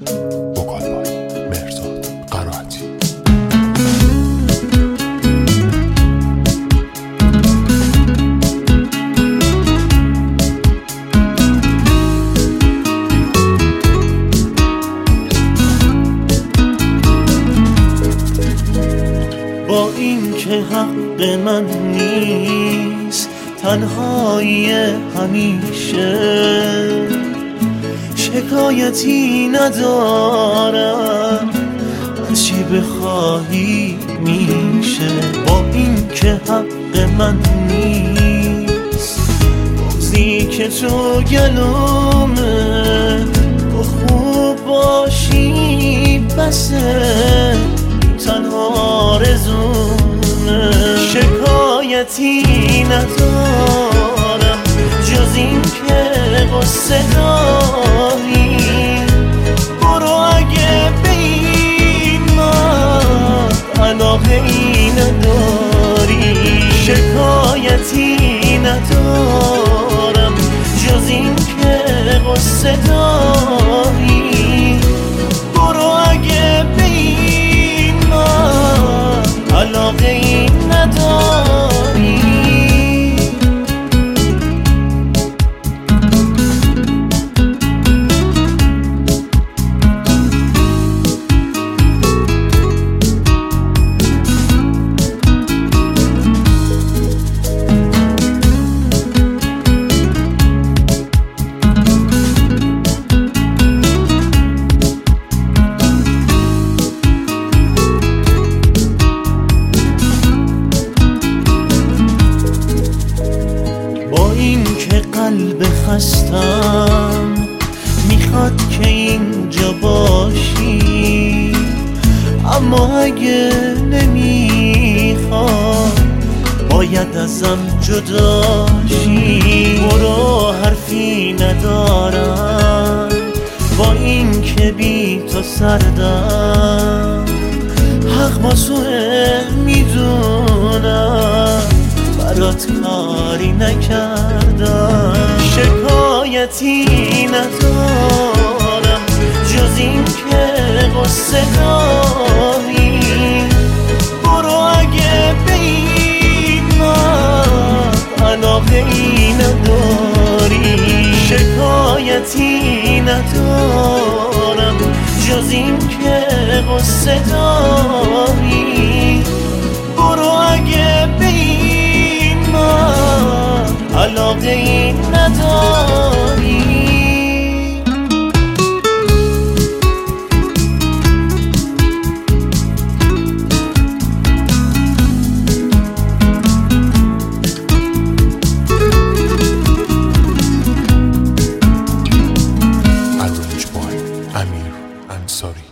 وکال بای مهرزاد قرائتی. با این که حق من نیست تنهایی همیشه، شکایتی ندارم از چی بخواهی میشه. با این که حق من نیست بغضی که تو گلومه، تو خوب باشی بسه تنها آرزومه. شکایتی ندارم جز این که قصه داری، برو اگه به این من علاقه ای نداری. شکایتی ندارم جز این که قصه داری، برو اگه به این من علاقه ای نداری. با این که قلب خستم میخواد که اینجا باشی، اما اگه نمیخواد باید ازم جداشی. برو حرفی ندارم با این که بی تو سردم، حق با توه میدونم برات کاری نکردم. شکایتی ندارم جز این که قصه داری، برو اگه به این من علاقه ای نداری. شکایتی ندارم جز این که قصه داری، برو اگه به این من علاقه ای نداری. Arranged by Amir Ansari.